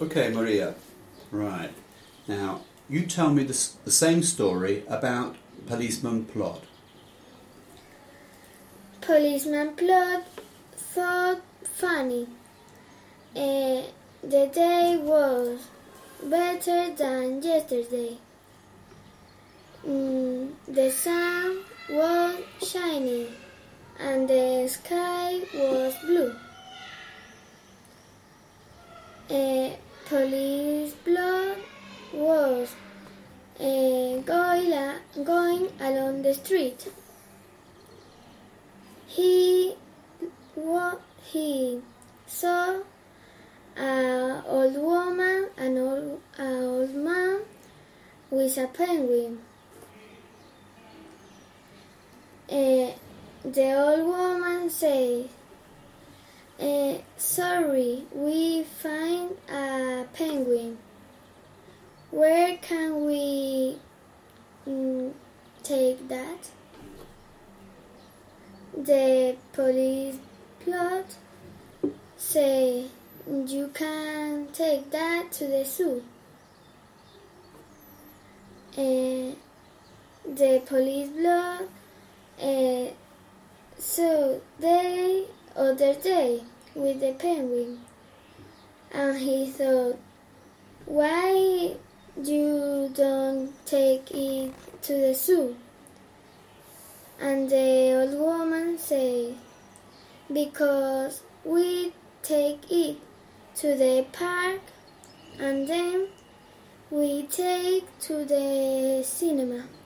Okay, Maria. Right. Now, you tell me the same story about Policeman Plod. Policeman Plod thought funny. The day was better than yesterday. The sun was shining and the sky was blue. Police Plod was going along the street. He saw an old woman and an old man with a penguin. The old woman said, "Sorry, we find a penguin. Where can we take that?" The Police Plod said, "You can take that to the zoo." The Police Plod saw the other day with the penguin, and he thought, "Why you don't take it to the zoo?" And the old woman said, "Because we take it to the park and then we take to the cinema."